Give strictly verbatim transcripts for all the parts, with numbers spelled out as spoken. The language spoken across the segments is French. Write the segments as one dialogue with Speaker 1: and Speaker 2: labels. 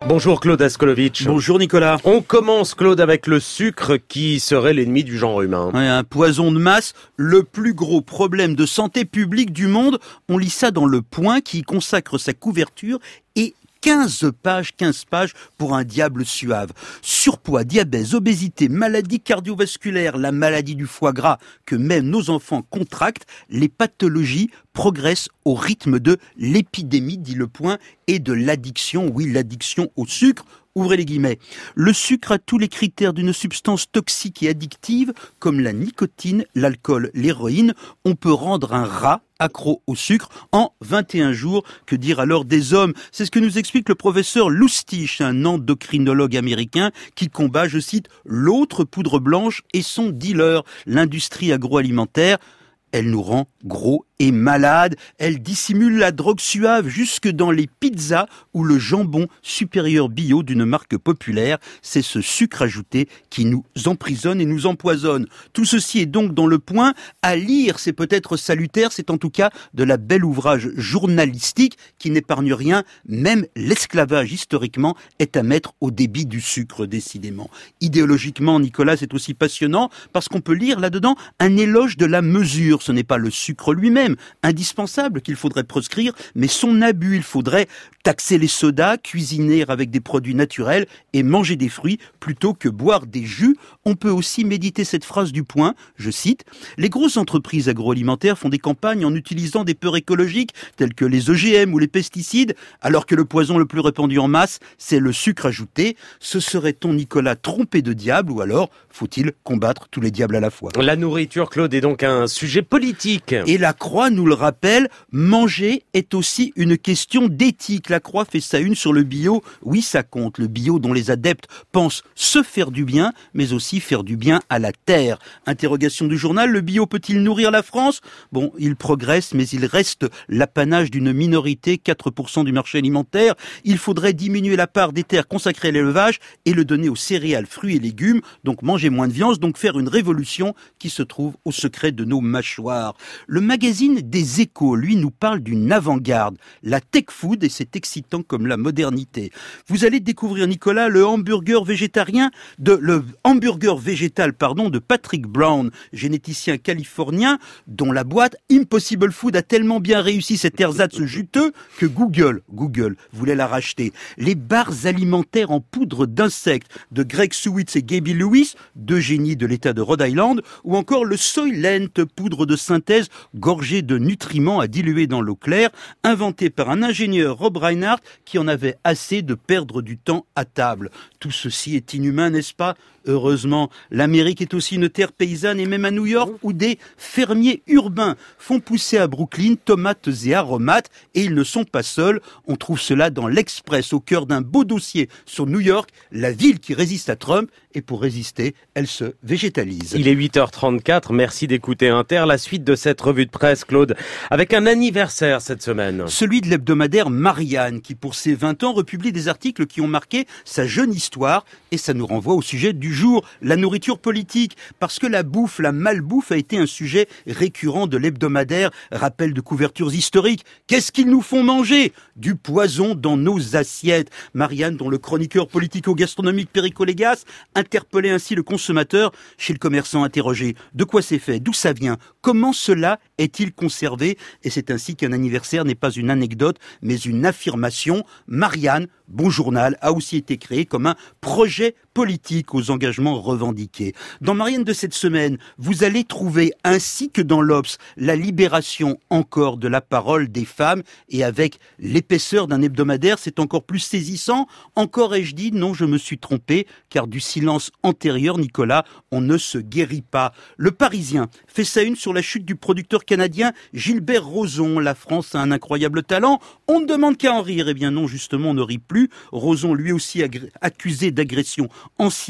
Speaker 1: Bonjour Claude Askolovitch.
Speaker 2: Bonjour Nicolas.
Speaker 1: On commence Claude avec le sucre qui serait l'ennemi du genre humain.
Speaker 2: Ouais, un poison de masse, le plus gros problème de santé publique du monde. On lit ça dans Le Point qui y consacre sa couverture et quinze pages, quinze pages pour un diable suave. Surpoids, diabète, obésité, maladie cardiovasculaire, la maladie du foie gras que même nos enfants contractent, les pathologies progressent au rythme de l'épidémie, dit Le Point, et de l'addiction, oui, l'addiction au sucre. Ouvrez les guillemets. Le sucre a tous les critères d'une substance toxique et addictive, comme la nicotine, l'alcool, l'héroïne. On peut rendre un rat accro au sucre en vingt et un jours. Que dire alors des hommes? C'est ce que nous explique le professeur Lustig, un endocrinologue américain qui combat, je cite, l'autre poudre blanche et son dealer, l'industrie agroalimentaire. Elle nous rend gros et malades. Elle dissimule la drogue suave jusque dans les pizzas ou le jambon supérieur bio d'une marque populaire. C'est ce sucre ajouté qui nous emprisonne et nous empoisonne. Tout ceci est donc dans Le Point. À lire, c'est peut-être salutaire. C'est en tout cas de la belle ouvrage journalistique qui n'épargne rien. Même l'esclavage, historiquement, est à mettre au débit du sucre, décidément. Idéologiquement, Nicolas, c'est aussi passionnant parce qu'on peut lire là-dedans un éloge de la mesure. Ce n'est pas le sucre lui-même, indispensable, qu'il faudrait proscrire, mais son abus. Il faudrait taxer les sodas, cuisiner avec des produits naturels et manger des fruits plutôt que boire des jus. On peut aussi méditer cette phrase du Point, je cite, « Les grosses entreprises agroalimentaires font des campagnes en utilisant des peurs écologiques telles que les O G M ou les pesticides, alors que le poison le plus répandu en masse, c'est le sucre ajouté. Se serait-on, Nicolas, trompé de diable ou alors faut-il combattre tous les diables à la fois ?»
Speaker 1: La nourriture, Claude, est donc un sujet politique.
Speaker 2: Et la Croix nous le rappelle, manger est aussi une question d'éthique. La Croix fait sa une sur le bio. Oui, ça compte, le bio dont les adeptes pensent se faire du bien, mais aussi faire du bien à la terre. Interrogation du journal, le bio peut-il nourrir la France? Bon, il progresse, mais il reste l'apanage d'une minorité, quatre pour cent du marché alimentaire. Il faudrait diminuer la part des terres consacrées à l'élevage et le donner aux céréales, fruits et légumes, donc manger moins de viande, donc faire une révolution qui se trouve au secret de nos mâchoires. Le magazine des Échos, lui, nous parle d'une avant-garde, la tech food, et c'est excitant comme la modernité. Vous allez découvrir, Nicolas, le hamburger végétarien de, le hamburger végétal, pardon, de Patrick Brown, généticien californien, dont la boîte Impossible Food a tellement bien réussi cet ersatz juteux que Google, Google voulait la racheter. Les barres alimentaires en poudre d'insectes de Greg Suitz et Gaby Lewis, deux génies de l'État de Rhode Island, ou encore le Soylent, poudre de synthèse gorgée de nutriments à diluer dans l'eau claire, inventé par un ingénieur, Rob Reinhardt, qui en avait assez de perdre du temps à table. Tout ceci est inhumain, n'est-ce pas? Heureusement, l'Amérique est aussi une terre paysanne et même à New York où des fermiers urbains font pousser à Brooklyn tomates et aromates et ils ne sont pas seuls. On trouve cela dans l'Express au cœur d'un beau dossier sur New York, la ville qui résiste à Trump et pour résister, elle se végétalise.
Speaker 1: Il est huit heures trente-quatre, merci d'écouter Inter. La suite de cette revue de presse, Claude, avec un anniversaire cette semaine.
Speaker 2: Celui de l'hebdomadaire Marianne qui pour ses vingt ans republie des articles qui ont marqué sa jeune histoire et ça nous renvoie au sujet du jour, la nourriture politique, parce que la bouffe, la malbouffe a été un sujet récurrent de l'hebdomadaire, rappel de couvertures historiques. Qu'est-ce qu'ils nous font manger? Du poison dans nos assiettes. Marianne, dont le chroniqueur politico-gastronomique Perico Légas, interpellait ainsi le consommateur chez le commerçant interrogé. De quoi c'est fait? D'où ça vient? Comment cela est-il conservé? Et c'est ainsi qu'un anniversaire n'est pas une anecdote, mais une affirmation. Marianne, bon journal, a aussi été créé comme un projet politique aux engagements revendiqués. Dans Marianne de cette semaine, vous allez trouver, ainsi que dans l'Obs, la libération encore de la parole des femmes et avec l'épaisseur d'un hebdomadaire, c'est encore plus saisissant. Encore ai-je dit, non, je me suis trompé, car du silence antérieur, Nicolas, on ne se guérit pas. Le Parisien fait sa une sur la chute du producteur canadien Gilbert Rozon. La France a un incroyable talent. On ne demande qu'à en rire. Eh bien non, justement, on ne rit plus. Rozon, lui aussi agré- accusé d'agression ancienne,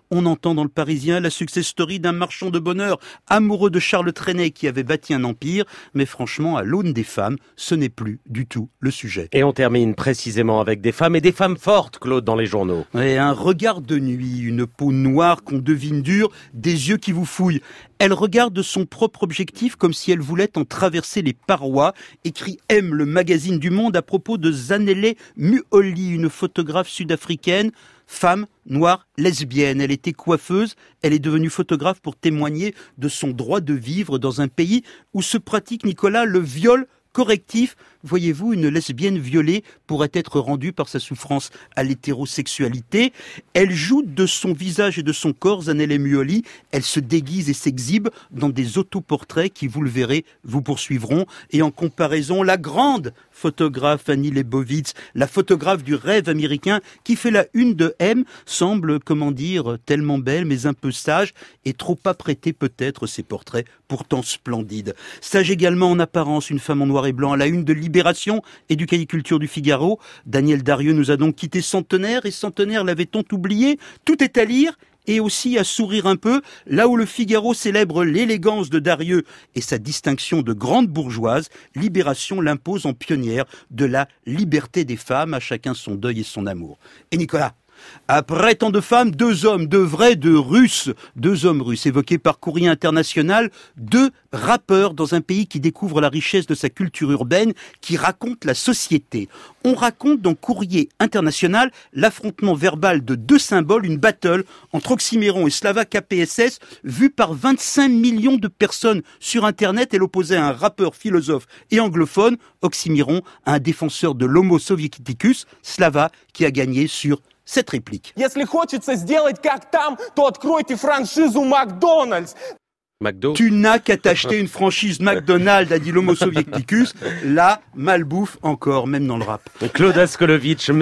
Speaker 2: On entend dans le Parisien la success story d'un marchand de bonheur amoureux de Charles Trenet qui avait bâti un empire, mais franchement, à l'aune des femmes, ce n'est plus du tout le sujet.
Speaker 1: Et on termine précisément avec des femmes et des femmes fortes, Claude, dans les journaux.
Speaker 2: Et un regard de nuit, une peau noire qu'on devine dure, des yeux qui vous fouillent. Elle regarde son propre objectif comme si elle voulait en traverser les parois, écrit M, le magazine du Monde, à propos de Zanele Muholi, une photographe sud-africaine, femme, noire, lesbienne. Elle était coiffeuse, elle est devenue photographe pour témoigner de son droit de vivre dans un pays où se pratique, Nicolas, le viol correctif. Voyez-vous, une lesbienne violée pourrait être rendue par sa souffrance à l'hétérosexualité. Elle joue de son visage et de son corps, Zanele Muholi. Elle se déguise et s'exhibe dans des autoportraits qui, vous le verrez, vous poursuivront. Et en comparaison, la grande photographe Annie Leibovitz, la photographe du rêve américain qui fait la une de M, semble, comment dire, tellement belle mais un peu sage et trop apprêtée peut-être ses portraits, pourtant splendides. Sage également en apparence, une femme en noir et blanc à la une de Libération et du Cahier Culture du Figaro. Daniel Darieux nous a donc quitté Centenaire, et Centenaire l'avait-on oublié? Tout est à lire et aussi à sourire un peu, là où le Figaro célèbre l'élégance de Darieux et sa distinction de grande bourgeoise, Libération l'impose en pionnière de la liberté des femmes, à chacun son deuil et son amour. Et Nicolas, après tant de femmes, deux hommes, deux vrais, deux Russes, deux hommes russes évoqués par Courrier International, deux rappeurs dans un pays qui découvre la richesse de sa culture urbaine, qui raconte la société. On raconte dans Courrier International l'affrontement verbal de deux symboles, une battle entre Oxyméron et Slava K P S S, vue par vingt-cinq millions de personnes sur Internet. Elle opposait un rappeur philosophe et anglophone, Oxyméron, à un défenseur de l'Homo Sovieticus, Slava, qui a gagné sur cette réplique.
Speaker 3: Если хочется сделать как там, то откройте франшизу Макдональдс.
Speaker 1: McDo.
Speaker 2: Tu n'as qu'à t'acheter une franchise McDonald's, a dit l'Homo Sovieticus. Là, malbouffe encore, même dans le rap.
Speaker 1: Claude Askolovitch.